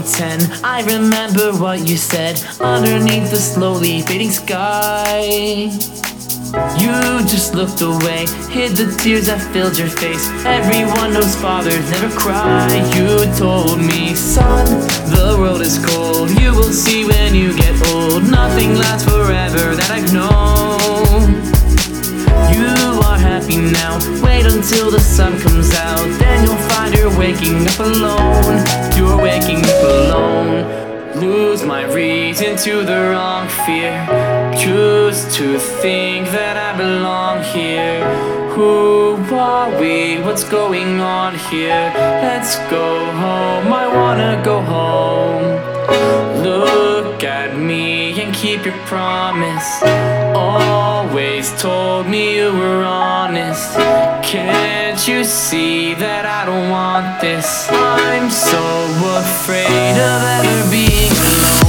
10, I remember what you said underneath the slowly fading sky. You just looked away, hid the tears that filled your face. Everyone knows fathers never cry. You told me, son, the world is cold. You will see when you get old. Nothing lasts forever, that I've known. You are happy now, wait until the sun comes out. Then you'll find you're waking up alone. You're waking up alone. Lose my reason to the wrong fear. Choose to think that I belong here. Who are we? What's going on here? Let's go home, I wanna go home. Look at me and keep your promise. Always told me you were honest. Can't you see that I don't want this? I'm so afraid of ever being alone.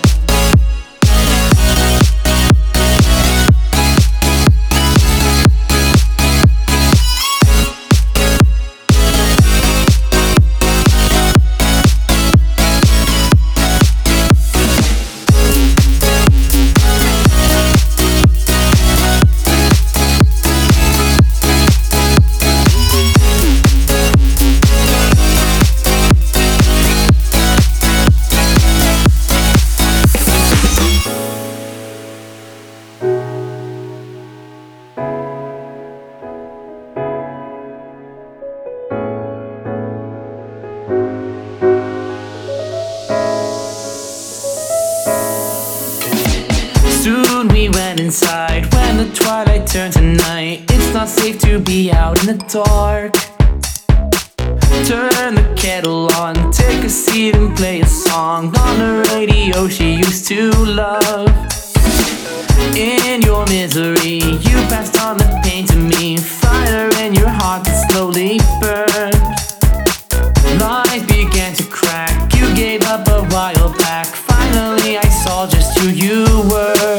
Soon we went inside when the twilight turned to night. It's not safe to be out in the dark. Turn the kettle on, take a seat and play a song on the radio she used to love. In your misery, you passed on the pain to me. Fire in your heart that slowly burned. Life began to crack, you gave up a while back. Finally I saw just who you were.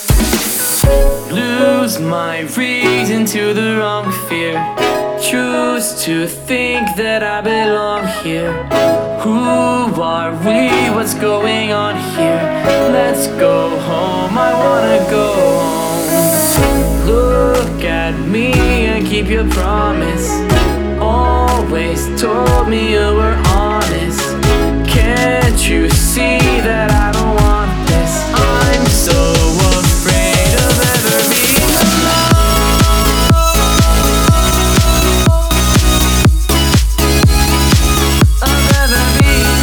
Lose my reason to the wrong fear. Choose to think that I belong here. Who are we? What's going on here? Let's go home, I wanna go home. Look at me and keep your promise. Always told me you were honest. Can't you see that I don't want this? I'm so afraid of ever being alone. Of ever being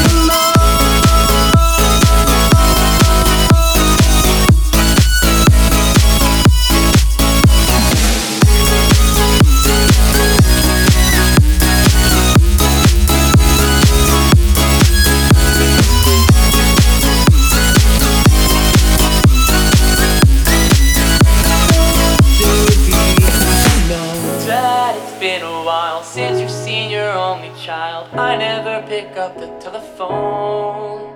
since you've seen your only child. I never pick up the telephone,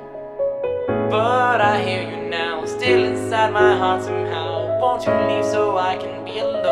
but I hear you now, still inside my heart somehow. Won't you leave so I can be alone?